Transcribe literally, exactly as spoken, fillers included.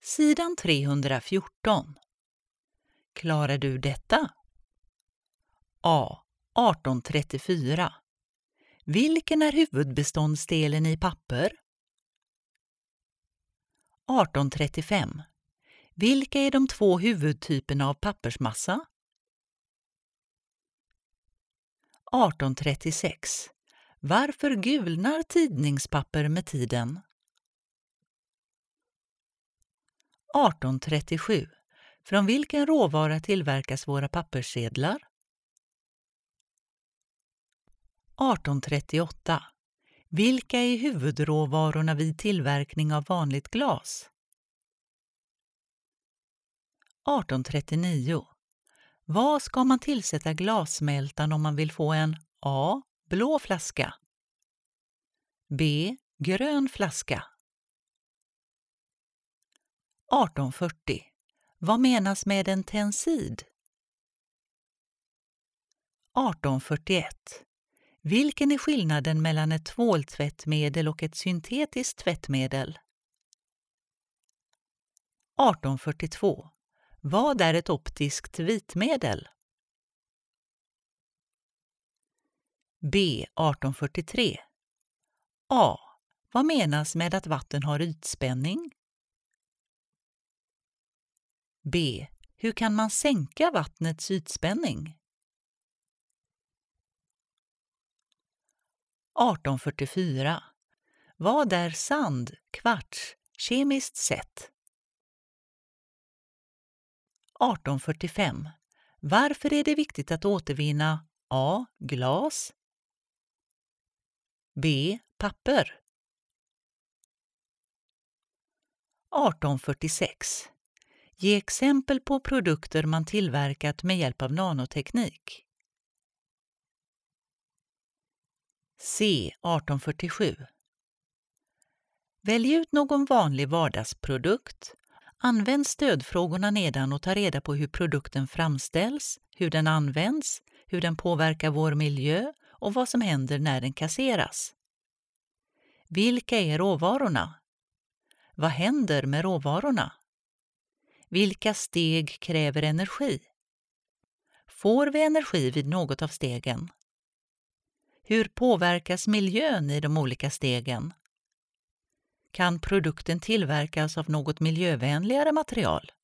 Sidan trehundrafjorton. Klarar du detta? A. arton trettiofyra. Vilken är huvudbeståndsdelen i papper? arton trettiofem. Vilka är de två huvudtyperna av pappersmassa? arton trettiosex. Varför gulnar tidningspapper med tiden? arton trettiosju. Från vilken råvara tillverkas våra papperssedlar? arton trettioåtta. Vilka är huvudråvarorna vid tillverkning av vanligt glas? arton trettionio. Vad ska man tillsätta glassmältan om man vill få en A. Blå flaska, B. Grön flaska? arton fyrtio. Vad menas med en tensid? arton fyrtioett. Vilken är skillnaden mellan ett tvåltvättmedel och ett syntetiskt tvättmedel? arton fyrtiotvå. Vad är ett optiskt vitmedel? B. arton fyrtiotre. A. Vad menas med att vatten har ytspänning? B. Hur kan man sänka vattnets ytspänning? arton fyrtiofyra. Vad är sand, kvarts, kemiskt sett? arton fyrtiofem. Varför är det viktigt att återvinna A. Glas, B. Papper? arton fyrtiosex. Ge exempel på produkter man tillverkat med hjälp av nanoteknik. C. arton fyrtiosju. Välj ut någon vanlig vardagsprodukt. Använd stödfrågorna nedan och ta reda på hur produkten framställs, hur den används, hur den påverkar vår miljö och vad som händer när den kasseras. Vilka är råvarorna? Vad händer med råvarorna? Vilka steg kräver energi? Får vi energi vid något av stegen? Hur påverkas miljön i de olika stegen? Kan produkten tillverkas av något miljövänligare material?